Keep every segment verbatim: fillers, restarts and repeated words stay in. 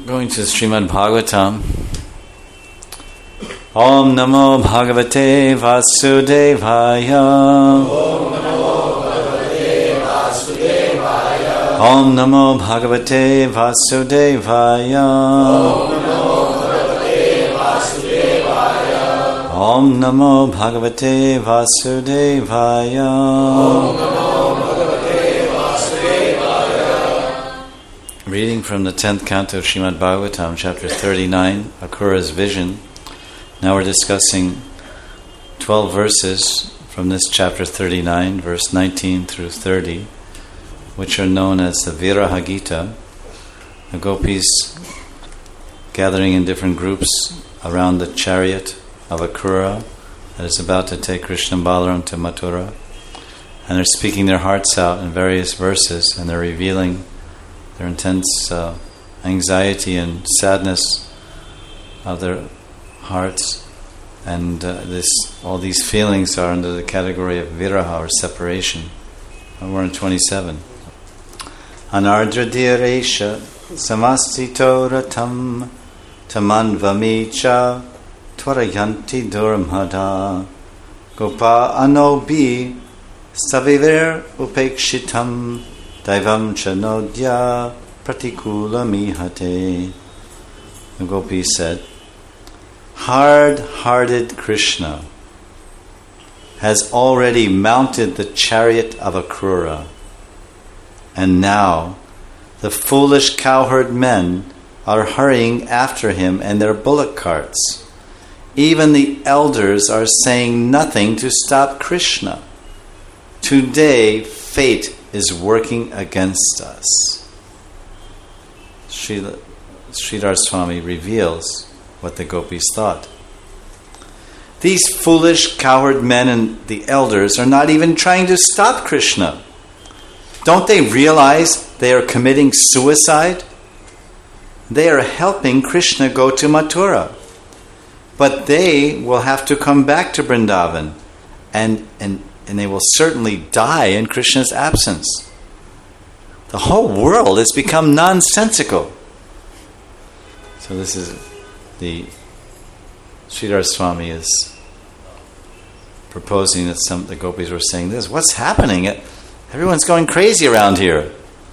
Going to Srimad Bhagavatam. Om Namo Bhagavate Vasudevaya. Om Namo Bhagavate Vasudevaya. Om Namo Bhagavate Vasudevaya. Om Namo Bhagavate Vasudevaya. Om Namo Bhagavate Vasudevaya. Om Namo Bhagavate Vasudevaya. Reading from the tenth canto of Srimad Bhagavatam, chapter thirty-nine, Akrura's vision. Now we're discussing twelve verses from this chapter thirty-nine, verse nineteen through thirty, which are known as the Viraha Gita. The gopis gathering in different groups around the chariot of Akrura that is about to take Krishna and Balaram to Mathura. And they're speaking their hearts out in various verses, and they're revealing their intense uh, anxiety and sadness of their hearts, and uh, this all these feelings are under the category of viraha, or separation. And we're in twenty-seven. Anardra dhiresha samastito ratam tamanvamicha tvarayanti durmhada gopa anobi saviver upekshitam daivam chanodya pratikula mihate. The gopi said, hard-hearted Krishna has already mounted the chariot of Akrura, and now the foolish cowherd men are hurrying after him in their bullock carts. Even the elders are saying nothing to stop Krishna. Today, fate is working against us. Srila, Sridhar Swami reveals what the gopis thought. These foolish cowherd men and the elders are not even trying to stop Krishna. Don't they realize they are committing suicide? They are helping Krishna go to Mathura. But they will have to come back to Vrindavan, and, and, and they will certainly die in Krishna's absence. The whole world has become nonsensical. So this is the Sridhar Swami is proposing that some the gopis were saying this. What's happening? Everyone's going crazy around here.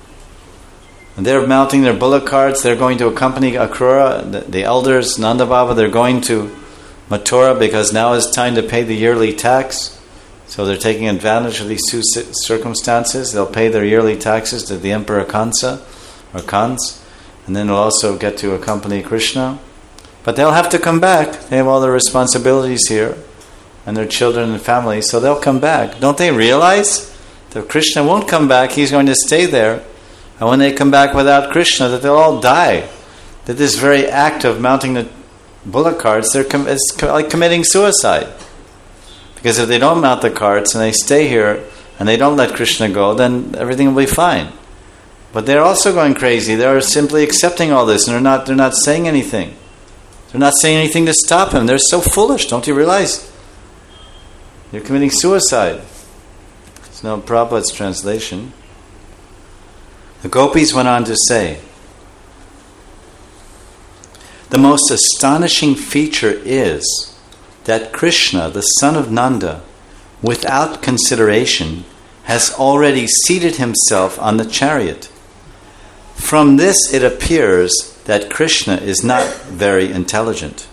And they're mounting their bullock carts. They're going to accompany Akrura. The, the elders, Nanda Baba, they're going to Mathura because now is time to pay the yearly tax. So they're taking advantage of these two circumstances. They'll pay their yearly taxes to the Emperor Kansa, or Kans, and then they'll also get to accompany Krishna. But they'll have to come back. They have all their responsibilities here, and their children and families, so they'll come back. Don't they realize that Krishna won't come back? He's going to stay there. And when they come back without Krishna, that they'll all die. That this very act of mounting the bullock carts, they're com- it's like committing suicide. Because if they don't mount the carts and they stay here and they don't let Krishna go, then everything will be fine. But they're also going crazy. They're simply accepting all this, and they're not they're not saying anything. They're not saying anything to stop him. They're so foolish. Don't you realize? They're committing suicide. It's no Prabhupada's translation. The gopis went on to say, the most astonishing feature is that Krishna, the son of Nanda, without consideration, has already seated himself on the chariot. From this it appears that Krishna is not very intelligent.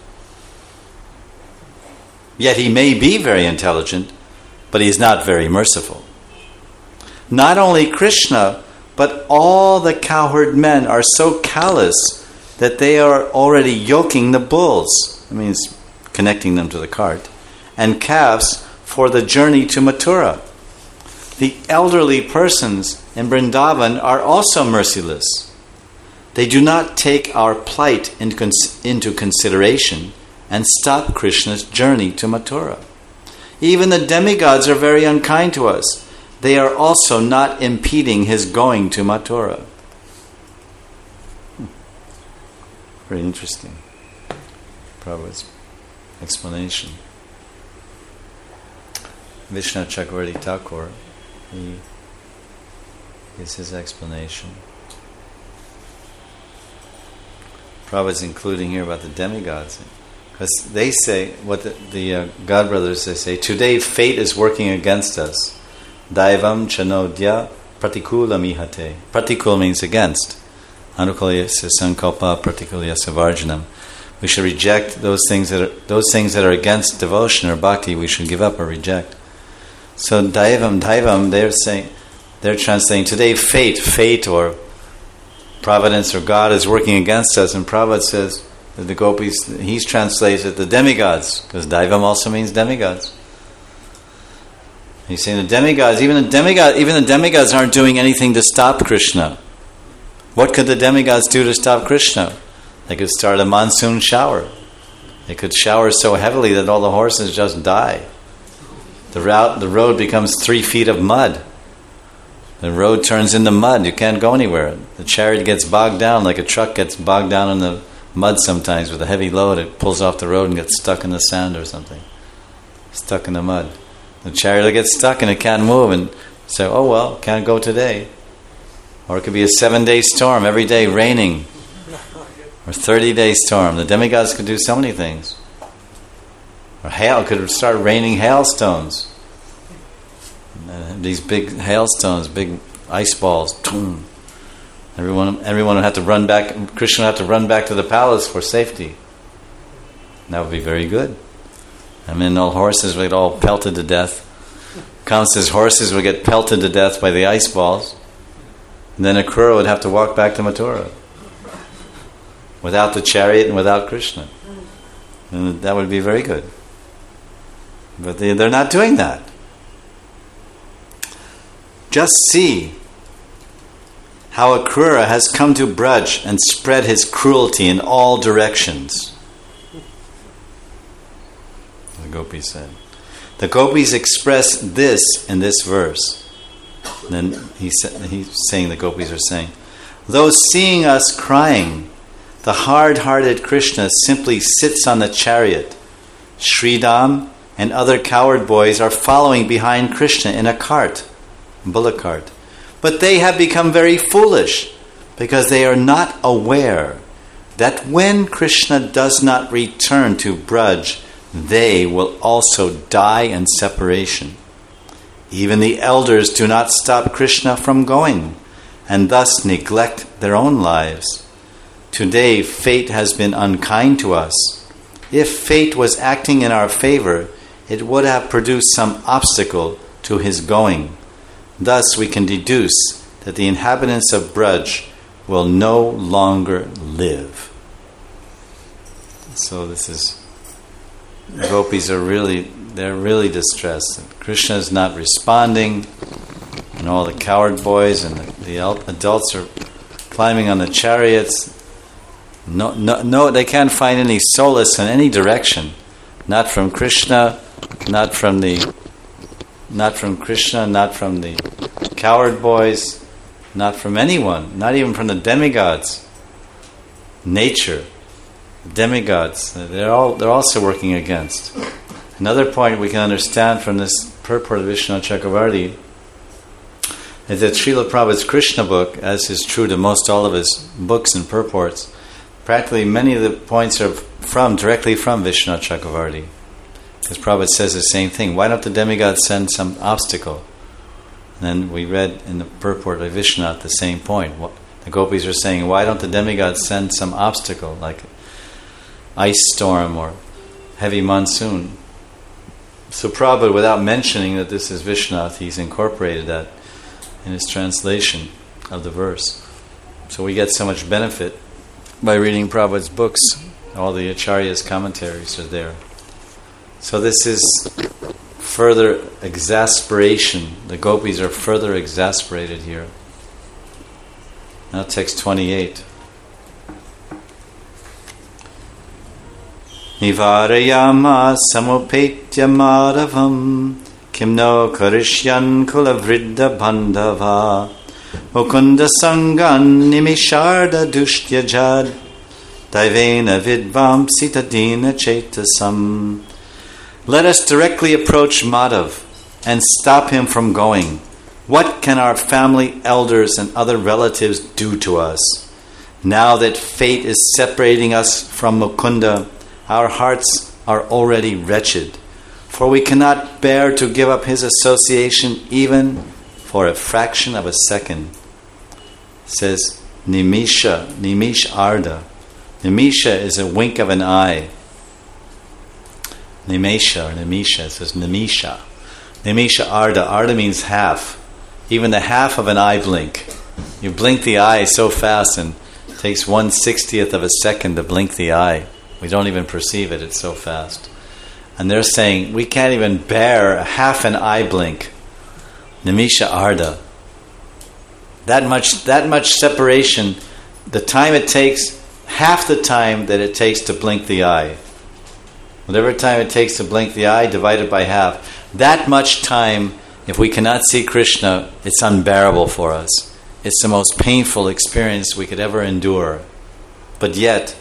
Yet he may be very intelligent, but he is not very merciful. Not only Krishna, but all the cowherd men are so callous that they are already yoking the bulls, that means connecting them to the cart, and calves for the journey to Mathura. The elderly persons in Vrindavan are also merciless. They do not take our plight into consideration and stop Krishna's journey to Mathura. Even the demigods are very unkind to us. They are also not impeding his going to Mathura. Hmm. Very interesting. Prabhupada's explanation. Vishnu Chakravarti Thakur, he gives his explanation. Prabhupada's including here about the demigods. Because they say, what the, the uh, God brothers, they say, today fate is working against us. Daivam chanodya pratikula mihate. Pratikula means against. Anukulyasya sankalpa pratikulyasya varjanam. We should reject those things that are those things that are against devotion or bhakti. We should give up or reject. So daivam, daivam, they're saying, they're translating today fate, fate or providence or God is working against us. And Prabhupada says that the gopis, he's translated the demigods, because daivam also means demigods. He's saying the demigods, even the demigod, even the demigods aren't doing anything to stop Krishna. What could the demigods do to stop Krishna? They could start a monsoon shower. They could shower so heavily that all the horses just die. The route, the road becomes three feet of mud. The road turns into mud. You can't go anywhere. The chariot gets bogged down like a truck gets bogged down in the mud sometimes with a heavy load. It pulls off the road and gets stuck in the sand or something. Stuck in the mud. The chariot gets stuck and it can't move, and say, oh well, can't go today. Or it could be a seven-day storm, every day raining. Or thirty-day storm. The demigods could do so many things. Or hail, could start raining hailstones. Uh, these big hailstones, big ice balls. Everyone, everyone would have to run back. Krishna would have to run back to the palace for safety. That would be very good. I mean, all horses would get all pelted to death. Kamsa's horses would get pelted to death by the ice balls. And then Akrura would have to walk back to Mathura without the chariot and without Krishna. And that would be very good. But they, they're not doing that. Just see how Akrura has come to Braj and spread his cruelty in all directions. The gopis said. The gopis express this in this verse. And then he sa- he's saying, the gopis are saying, though seeing us crying, the hard-hearted Krishna simply sits on the chariot. Sridham and other coward boys are following behind Krishna in a cart, bullock cart. But they have become very foolish because they are not aware that when Krishna does not return to Braj, they will also die in separation. Even the elders do not stop Krishna from going and thus neglect their own lives. Today, fate has been unkind to us. If fate was acting in our favor, it would have produced some obstacle to his going. Thus, we can deduce that the inhabitants of Braj will no longer live. So this is, the gopis are really, they're really distressed. Krishna is not responding, and all the coward boys and the, the adults are climbing on the chariots. No, no, no, they can't find any solace in any direction. Not from Krishna, not from the, not from Krishna, not from the coward boys, not from anyone, not even from the demigods. Nature, demigods, they're all they're also working against. Another point we can understand from this purport of Vishwanath Chakravarti is that Srila Prabhupada's Krishna book, as is true to most all of his books and purports, practically many of the points are from directly from Vishwanath Chakravarti. Because Prabhupada says the same thing. Why don't the demigods send some obstacle? And then we read in the purport of Vishwanath the same point. What, the gopis are saying, why don't the demigods send some obstacle, like ice storm or heavy monsoon? So Prabhupada, without mentioning that this is Vishwanath, he's incorporated that in his translation of the verse. So we get so much benefit by reading Prabhupada's books. All the Acharya's commentaries are there. So this is further exasperation. The gopis are further exasperated here. Now text twenty-eight. Nivarayama samupetya madhavam kimno karishyan kulavriddha bandhava mukunda sangan nimisharda dushtya jad daivena vidvam sitadina chetasam. Let us directly approach Madhav and stop him from going. What can our family elders and other relatives do to us? Now that fate is separating us from Mukunda, our hearts are already wretched, for we cannot bear to give up his association even for a fraction of a second. It says Nimisha, Nimish Arda. Nimisha is a wink of an eye. Nimesha or Nimisha, it says Nimisha. Nimisha Arda. Arda means half. Even the half of an eye blink. You blink the eye so fast and it takes one sixtieth of a second to blink the eye. We don't even perceive it, it's so fast. And they're saying, we can't even bear a half an eye blink. Nimisha Arda. That much, that much separation, the time it takes, half the time that it takes to blink the eye. Whatever time it takes to blink the eye, divided by half. That much time, if we cannot see Krishna, it's unbearable for us. It's the most painful experience we could ever endure. But yet,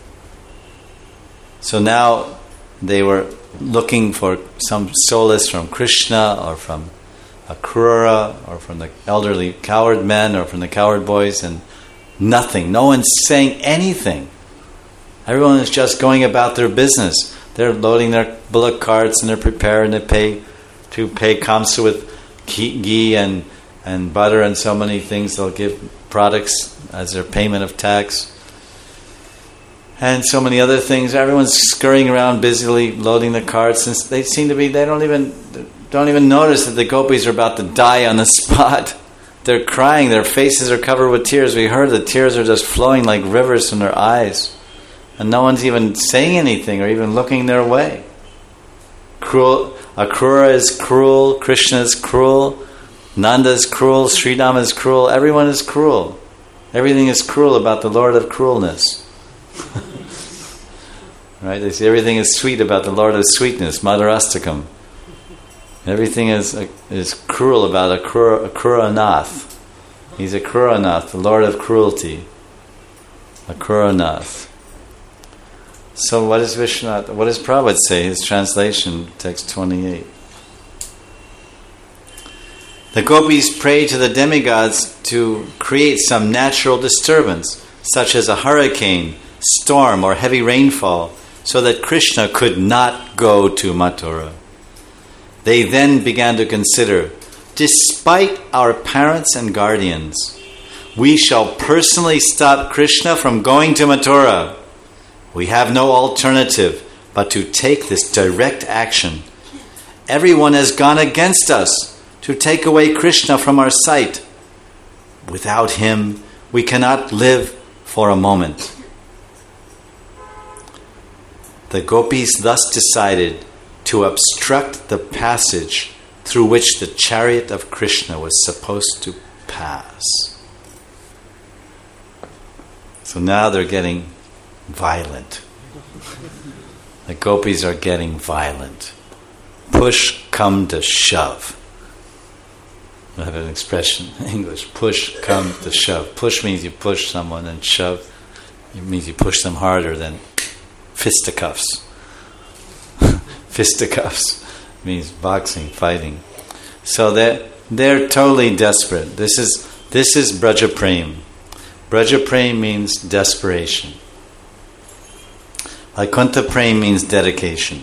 so now they were looking for some solace from Krishna or from Akrura or from the elderly coward men or from the coward boys, and nothing. No one's saying anything. Everyone is just going about their business. They're loading their bullock carts and they're preparing to pay to pay Kamsa with ghee and, and butter and so many things. They'll give products as their payment of tax. And so many other things. Everyone's scurrying around busily loading the carts, and they seem to be, they don't even don't even notice that the gopis are about to die on the spot. They're crying, their faces are covered with tears. We heard the tears are just flowing like rivers from their eyes. And no one's even saying anything or even looking their way. Cruel, Akrura is cruel, Krishna is cruel, Nanda is cruel, Sridhama is cruel, everyone is cruel. Everything is cruel about the Lord of cruelness. Right? They say everything is sweet about the Lord of sweetness, Madhurastakam. Everything is is cruel about Akrura, Akrura Nath. He's Akrura Nath, the Lord of cruelty. Akrura Nath. So what is Vishwanath? What does Prabhupada say? His translation, text twenty-eight. The gopis pray to the demigods to create some natural disturbance, such as a hurricane, storm, or heavy rainfall, so that Krishna could not go to Mathura. They then began to consider, despite our parents and guardians, we shall personally stop Krishna from going to Mathura. We have no alternative but to take this direct action. Everyone has gone against us to take away Krishna from our sight. Without him, we cannot live for a moment. The gopis thus decided to obstruct the passage through which the chariot of Krishna was supposed to pass. So now they're getting violent. The gopis are getting violent. Push come to shove. I have an expression in English. Push come to shove. Push means you push someone, and shove it means you push them harder than fisticuffs. Fisticuffs means boxing, fighting. So they're, they're totally desperate. This is this is Braja Prem. Braja Prem means desperation. Vaikuntha Prem means dedication.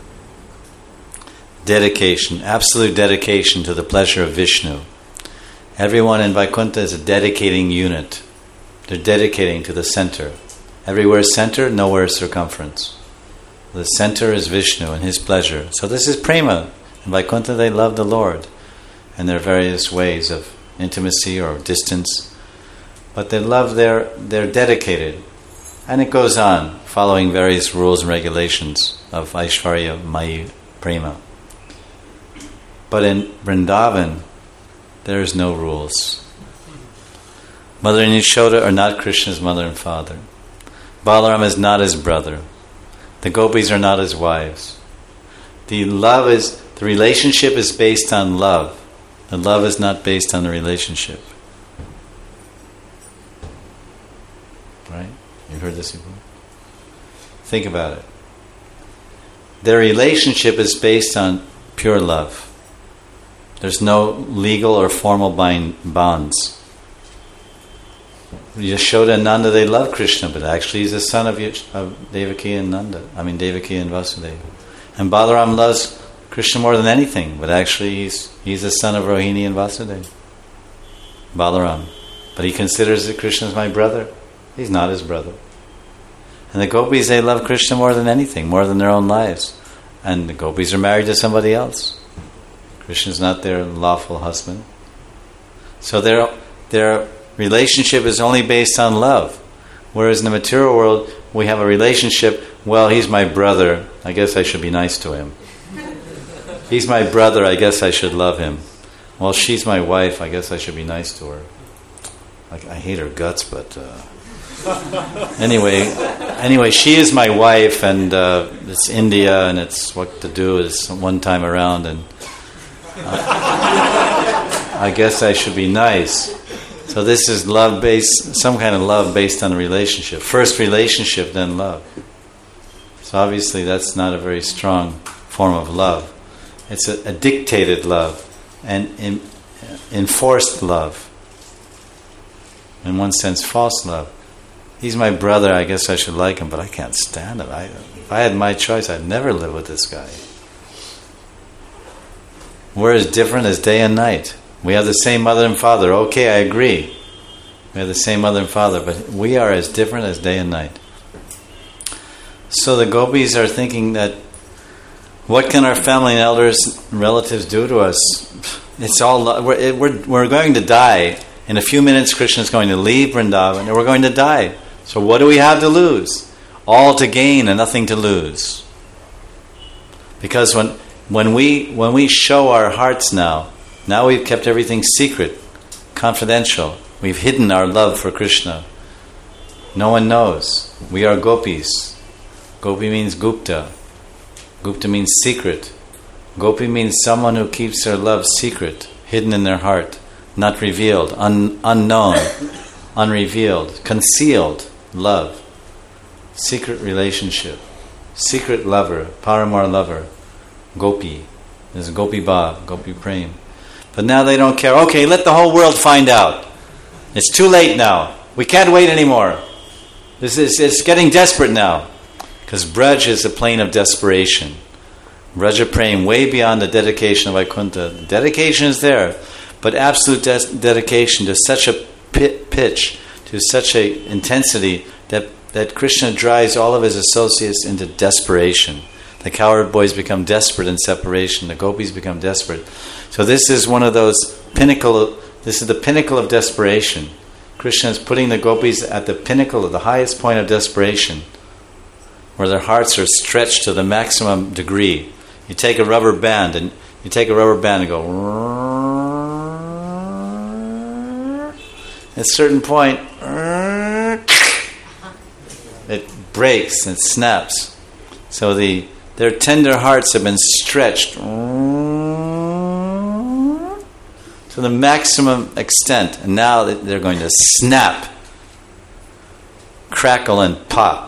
Dedication, absolute dedication to the pleasure of Vishnu. Everyone in Vaikuntha is a dedicating unit. They're dedicating to the center. Everywhere center, nowhere circumference. The center is Vishnu and his pleasure. So this is prema. In Vaikuntha they love the Lord. And there are various ways of intimacy or distance. But they love, they're, they're dedicated. And it goes on, following various rules and regulations of Aishvarya Mayi Prema. But in Vrindavan, there is no rules. Mother and Yashoda are not Krishna's mother and father. Balaram is not his brother. The gopis are not his wives. The love is, the relationship is based on love. The love is not based on the relationship. Right? You heard this before? Think about it. Their relationship is based on pure love. There's no legal or formal bind, bonds. Yashoda and Nanda, they love Krishna, but actually he's the son of, Yash- of Devaki and Nanda. I mean Devaki and Vasudeva. And Balaram loves Krishna more than anything, but actually he's he's the son of Rohini and Vasudeva. Balaram. But he considers that Krishna is my brother. He's not his brother. And the gopis, they love Krishna more than anything, more than their own lives. And the gopis are married to somebody else. Krishna's not their lawful husband. So their their relationship is only based on love. Whereas in the material world, we have a relationship, well, he's my brother, I guess I should be nice to him. He's my brother, I guess I should love him. Well, she's my wife, I guess I should be nice to her. Like, I hate her guts, but... Uh, anyway, anyway, she is my wife, and uh, it's India, and it's what to do is one time around, and uh, I guess I should be nice. So this is love based, some kind of love based on a relationship. First relationship, then love. So obviously that's not a very strong form of love. It's a, a dictated love, and in, enforced love. In one sense, false love. He's my brother, I guess I should like him, but I can't stand him. I, if I had my choice, I'd never live with this guy. We're as different as day and night. We have the same mother and father. Okay, I agree. We have the same mother and father, but we are as different as day and night. So the gopis are thinking that, what can our family and elders and relatives do to us? It's all, we're, we're, we're going to die. In a few minutes, Krishna is going to leave Vrindavan, and we're going to die. So what do we have to lose? All to gain and nothing to lose. Because when when we when we show our hearts now, now we've kept everything secret, confidential. We've hidden our love for Krishna. No one knows. We are gopis. Gopi means Gupta. Gupta means secret. Gopi means someone who keeps their love secret, hidden in their heart, not revealed, un, unknown, unrevealed, concealed love, secret relationship, secret lover, Paramar lover, Gopi. There's Gopi Bhav, Gopi Prem. But now they don't care. Okay, let the whole world find out. It's too late now. We can't wait anymore. This is it's getting desperate now. Because Braj is a plane of desperation. Braja Prem, way beyond the dedication of Vaikuntha. The dedication is there, but absolute des- dedication to such a pit, pitch, to such a intensity that, that Krishna drives all of his associates into desperation. The cowherd boys become desperate in separation. The gopis become desperate. So this is one of those pinnacle. This is the pinnacle of desperation. Krishna is putting the gopis at the pinnacle of the highest point of desperation, where their hearts are stretched to the maximum degree. You take a rubber band and you take a rubber band and go. At a certain point, it breaks and it snaps. So the their tender hearts have been stretched to the maximum extent, and now they're going to snap, crackle, and pop.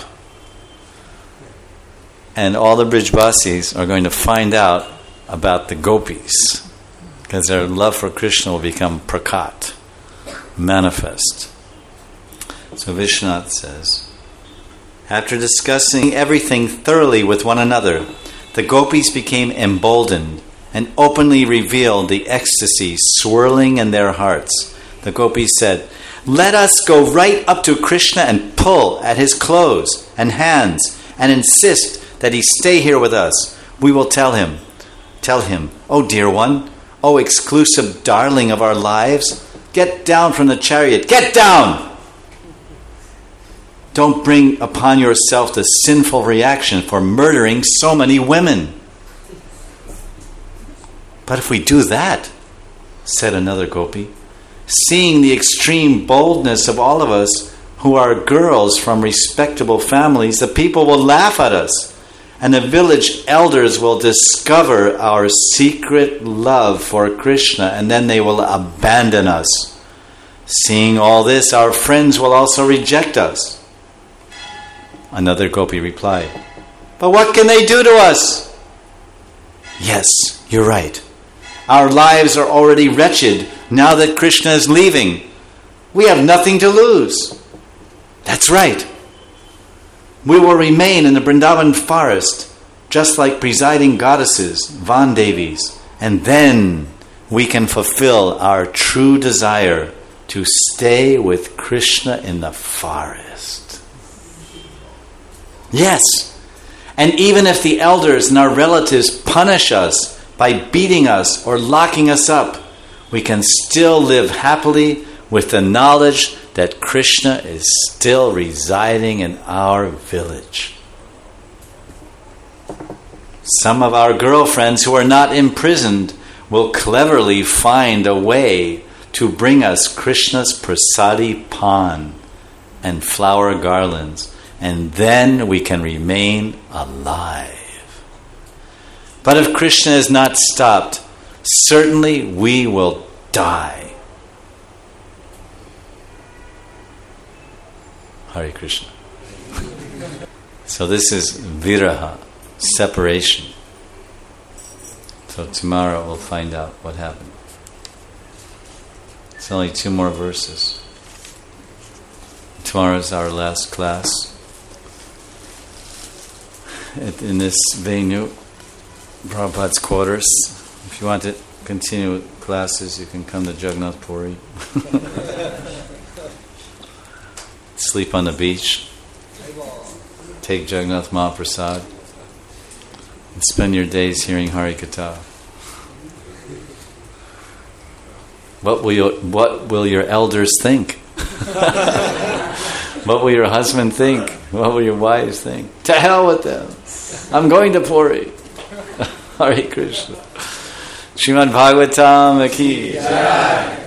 And all the Brijvasis are going to find out about the gopis, because their love for Krishna will become prakat, manifest. So Vishwanath says, after discussing everything thoroughly with one another, the gopis became emboldened and openly revealed the ecstasy swirling in their hearts. The gopis said, "Let us go right up to Krishna and pull at his clothes and hands and insist that he stay here with us. We will tell him, tell him, oh dear one, oh exclusive darling of our lives, get down from the chariot, get down! Don't bring upon yourself the sinful reaction for murdering so many women." "But if we do that," said another gopi, "seeing the extreme boldness of all of us who are girls from respectable families, the people will laugh at us, and the village elders will discover our secret love for Krishna, and then they will abandon us. Seeing all this, our friends will also reject us." Another gopi replied, "But what can they do to us?" "Yes, you're right. Our lives are already wretched now that Krishna is leaving. We have nothing to lose. That's right. We will remain in the Vrindavan forest, just like presiding goddesses, Vandevis, and then we can fulfill our true desire to stay with Krishna in the forest. Yes, and even if the elders and our relatives punish us by beating us or locking us up, we can still live happily with the knowledge that Krishna is still residing in our village. Some of our girlfriends who are not imprisoned will cleverly find a way to bring us Krishna's prasadi pan and flower garlands, and then we can remain alive. But if Krishna is not stopped, certainly we will die. Hare Krishna. So this is viraha, separation. So tomorrow we'll find out what happened. It's only two more verses. Tomorrow is our last class in this venue, Prabhupada's quarters. If you want to continue with classes, you can come to Jagannath Puri. Sleep on the beach. Take Jagannath Mahaprasad. And spend your days hearing Harikatha. What will your, what will your elders think? What will your husband think? What will your wives think? To hell with them. I'm going to Puri. Hare Krishna. Srimad Bhagavatam ki jai.